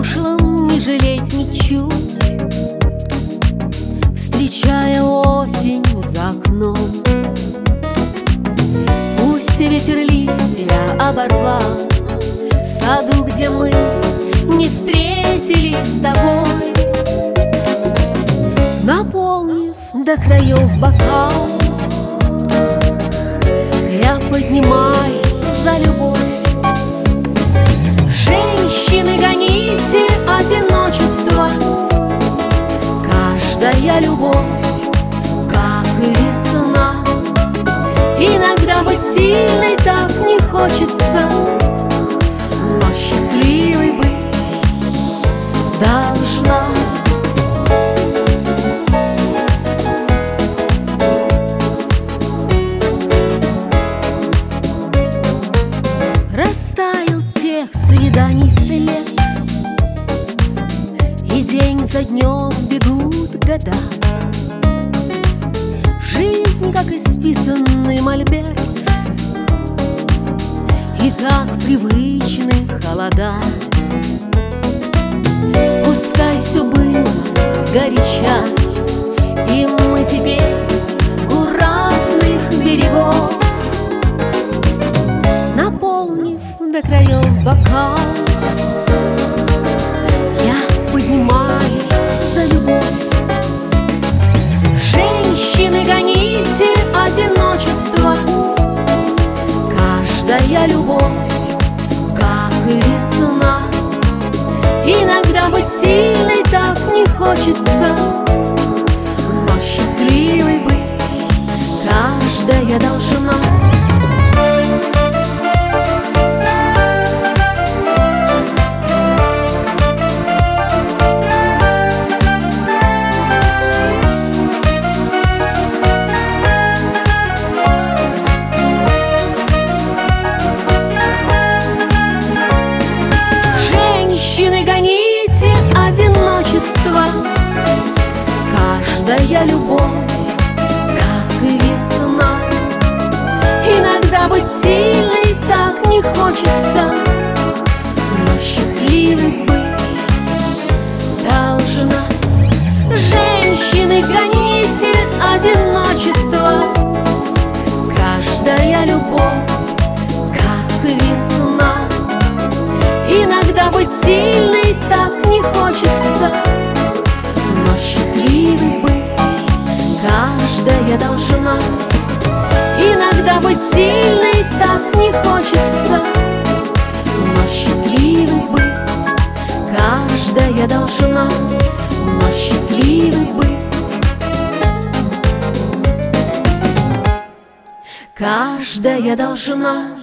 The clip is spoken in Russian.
прошлом не жалеть ничуть, встречая осень за окном. Пусть ветер листья оборвал в саду, где мы не встретились с тобой, наполнив до краев бокал, я поднимаю за любовь. Женщины, гоните одиночество, каждая любовь, как и весна. Иногда быть сильной так не хочется, но счастливой быть должна. Растаял тех свиданий след, и день за днем бегут года. Жизнь, как исписанный мольберт, и как привычны холода. Пускай все было сгоряча, и мы теперь у разных берегов, наполнив до краев бокал, я поднимаю за любовь. Женщины, гоните одиночество, каждая любовь, как и весна. Иногда быть сильной так не хочется, но счастливой быть каждая должна. Одиночество, каждая любовь, как и весна. Иногда быть сильной так не хочется, но счастливой быть должна. Женщины, гоните одиночество, каждая любовь, как и весна. Иногда быть сильной так не хочется, но счастливой быть каждая должна. Иногда быть сильной так не хочется, но счастливой быть каждая должна. Но счастливой быть каждая должна.